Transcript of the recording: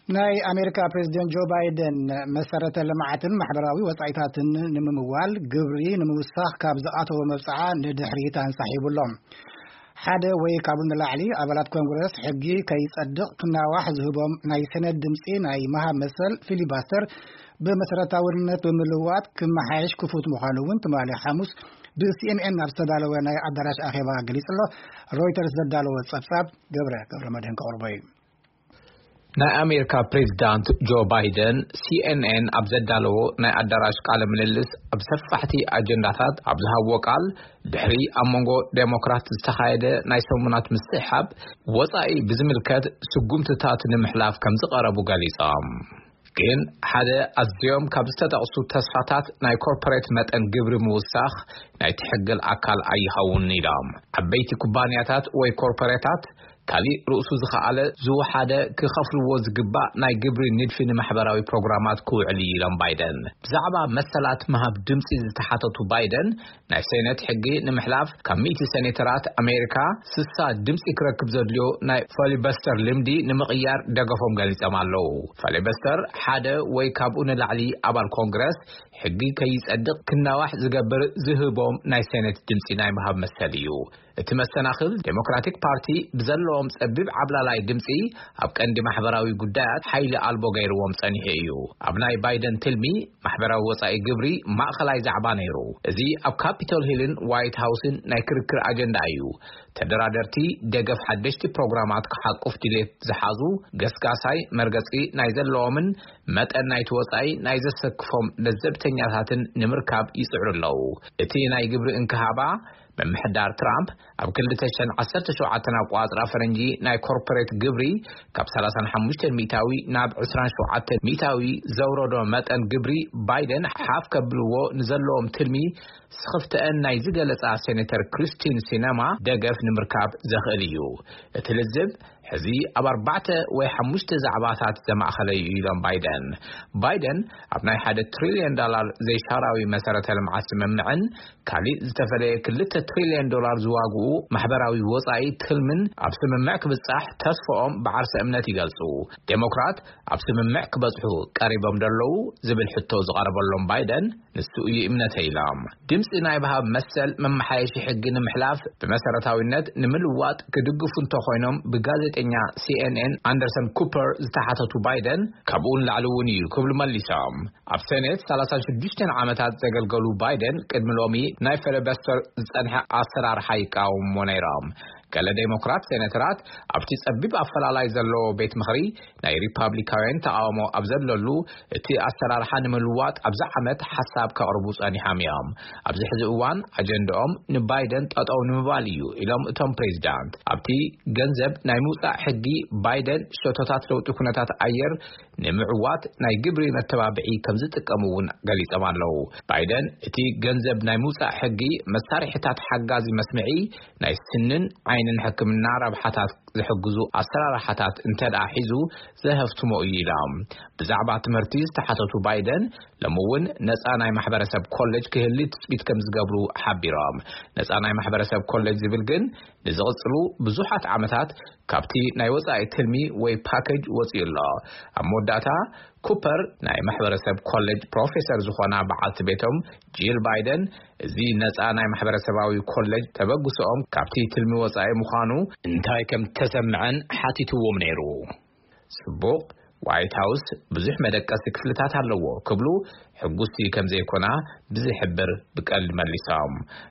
ናይ ኣሜሪካ ፕሬዝደንት ጆ ባይደን መሰረተ ልምዓትን ማሕበራዊ ወጻኢታትን ንምምዋል ግብሪ ንምውሳኽ ካብ ዝኣተወ መብጽዓ ንድሕሪት አንሳሒብሎም ሓደ ወይ ካብ ንላዕሊ ኣባላት ኮንግረስ ሕጊ ከይጸድቕ ክናዋሕ ዝህቦም ናይ ሰነድ ድምጺ ናይ መሃብ መሰል ፊሊባስተር በመሰረታዊነት በመልዋጥ ክመሓየሽ ክፉት ምዃኑ እውን ትማሊ ሐሙስ ብሲኤንኤን ኣብ ዝተዳለወ ናይ ኣዳራሽ ኣኼባ ገሊጹ ኣሎ። ሮይተርስ ዘዳለወ ጸብጻብ ገብረ መድህን ከቕርቦ እዩ። ናይ ኣሜሪካ ፕሬዝዳንት ጆ ባይደን ሲኤንኤን ኣብ ዘዳለዎ ናይ ኣዳራሽ ቃለ ምልልስ ኣብ ሰፋሕቲ ኣጀንዳታት ኣብ ዝሃብዎ ቃል ድሕሪ ኣብ መንጎ ዴሞክራት ዝተኻየደ ናይ ሰሙናት ምስሕሓብ ወጻኢ ብዝምልከት ስጉምትታት ንምሕላፍ ከም ዝቐረቡ ገሊጾም ግን ሓደ ኣዝዮም ካብ ዝተጠቕሱ ተስፋታት ናይ ኮርፖሬት መጠን ግብሪ ምውሳኽ ናይ ትሕግል ኣካል ኣይኸውን ኢሎም ዓበይቲ ኩባንያታት ወይ ኮርፖሬታት ካሊእ ርእሱ ዝኸኣለ ዝወሓደ ክኸፍልዎ ዝግባእ ናይ ግብሪ ንድፊ ንማሕበራዊ ፕሮግራማት ክውዕል ኢሎም ባይደን ብዛዕባ መሰላት መሃብ ድምፂ ዝተሓተቱ ባይደን ናይ ሴኔት ሕጊ ንምሕላፍ ካብ 100 ሴኔተራት ኣሜሪካ 60 ድምፂ ክረክብ ዘድልዮ ናይ ፊሊበስተር ልምዲ ንምቕያር ደገፎም ገሊጾም ኣለዉ። ፊሊበስተር ሓደ ወይ ካብኡ ንላዕሊ ኣባል ኮንግረስ ሕጊ ከይጸድቕ ክናዋሕ ዝገብር ዝህቦም ናይ ሴኔት ድምፂ ናይ መሃብ መሰል እዩ። እቲ መሰናኽል ዴሞክራቲክ ፓርቲ ብዘለዎም ጸቢብ ዓብላላይ ድምፂ ኣብ ቀንዲ ማሕበራዊ ጉዳያት ሓይሊ ኣልቦ ገይርዎም ጸኒሑ እዩ። ኣብ ናይ ባይደን ትልሚ ማሕበራዊ ወጻኢ ግብሪ ማእኸላይ ዛዕባ ነይሩ። እዚ ኣብ ካፒቶል ሂልን ዋይት ሃውስን ናይ ክርክር ኣጀንዳ እዩ። ተደራደርቲ ደገፍ ሓደሽቲ ፕሮግራማት ክሓቁፍ ድሌት ዝሓዙ ገስጋሳይ መርገጺ ናይ ዘለዎምን መጠን ናይቲ ወጻኢ ናይ ዘሰክፎም ለዘብተኛታትን ንምርካብ ይጽዕሩ ኣለዉ። እቲ ናይ ግብሪ እንክሃባ በምሕዳር ትራምፕ ኣብ 2017 ኣቋጽራ ፈረንጂ ናይ ኮርፖሬት ግብሪ ካብ 35 ሚታዊ ናብ 27 ሚታዊ ዘውረዶ መጠን ግብሪ ባይደን ሓፍ ከብልዎ ንዘለዎም ትልሚ ስኽፍተአን ናይ ዝገለጻ ሴኔተር ክሪስቲን ሲነማ ደገፍ ንምርካብ ዘኽእል እዩ። እቲ ልዝብ ሕዚ ኣብ 4 ወይ 5 ዛዕባታት ዘማእኸለ እዩ ኢሎም ባይደን ኣብ ናይ $1 ትሪልዮን ዘይሻራዊ መሰረተ ልምዓት ስምምዕን ካሊእ ዝተፈለየ $2 ትሪልዮን ዝዋግኡ ማሕበራዊ ወጻኢ ትልምን ኣብ ስምምዕ ክብጻሕ ተስፋኦም ብዓርሰ እምነት ይገልጹ። ዴሞክራት ኣብ ስምምዕ ክበጽሑ ቀሪቦም ደለዉ ዝብል ሕቶ ዝቐረበሎም ባይደን ንሱ እዩ እምነት ኢሎም ድምፂ ናይ ባህብ መሰል መማሓየሺ ሕጊ ንምሕላፍ ብመሰረታዊነት ንምልዋጥ ክድግፉ እንተኾይኖም ብጋዜጠኛ ሲኤንኤን ኣንደርሰን ኩፐር ዝተሓተቱ ባይደን ካብኡን ላዕለውን እዩ ክብሉ መሊሶም። ኣብ ሴኔት 36 ዓመታት ዘገልገሉ ባይደን ቅድሚ ሎሚ ናይ ፊሊበስተር ዝጸንሐ ኣሰራርሓ ይቃወሙ ነይሮም። ገለ ዴሞክራት ሴኔተራት ኣብቲ ጸቢብ ኣፈላላይ ዘለዎ ቤት ምኽሪ ናይ ሪፓብሊካውያን ተቃውሞ ኣብ ዘለሉ እቲ ኣሰራርሓ ንምልዋጥ ኣብዚ ዓመት ሓሳብ ከቕርቡ ጸኒሖም እዮም። ኣብዚ ሕዚ እዋን ኣጀንዳኦም ንባይደን ጠጠው ንምባል እዩ ኢሎም እቶም ፕሬዝዳንት ኣብቲ ገንዘብ ናይ ምውጻእ ሕጊ ባይደን ሸቶታት ለውጢ ኩነታት ኣየር ንምዕዋት ናይ ግብሪ መተባብዒ ከም ዝጥቀሙ እውን ገሊጾም ኣለዉ። ባይደን እቲ ገንዘብ ናይ ምውጻእ ሕጊ መሳርሒታት ሓጋዚ መስምዒ ናይ ስንን ዓይንን ሕክምና ረብሓታት ዝሕግዙ ኣሰራርሓታት እንተደኣ ሒዙ ዘህፍትሞ እዩ ኢሎም ብዛዕባ ትምህርቲ ዝተሓተቱ ባይደን ለምውን ነፃ ናይ ማሕበረሰብ ኮሌጅ ክህሊ ትፅቢት ከም ዝገብሩ ሓቢሮም። ነፃ ናይ ማሕበረሰብ ኮሌጅ ዝብል ግን ንዝቕጽሉ ብዙሓት ዓመታት ካብቲ ናይ ወጻኢ ትልሚ ወይ ፓኬጅ ወፂኡ ኣሎ። ኣብ መወዳእታ ኩፐር ናይ ማሕበረሰብ ኮሌጅ ፕሮፌሰር ዝኾና በዓልቲ ቤቶም ጂል ባይደን እዚ ነፃ ናይ ማሕበረሰባዊ ኮሌጅ ተበግሶኦም ካብቲ ትልሚ ወጻኢ ምዃኑ እንታይ ከም ተሰምዐን ሓቲትዎም ነይሩ። ጽቡቕ ዋይት ሃውስ ብዙሕ መደቀሲ ክፍልታት ኣለዎ ክብሉ ሕጉስቲ ከም ዘይኮና ብዝሕብር ብቀልድ መሊሶም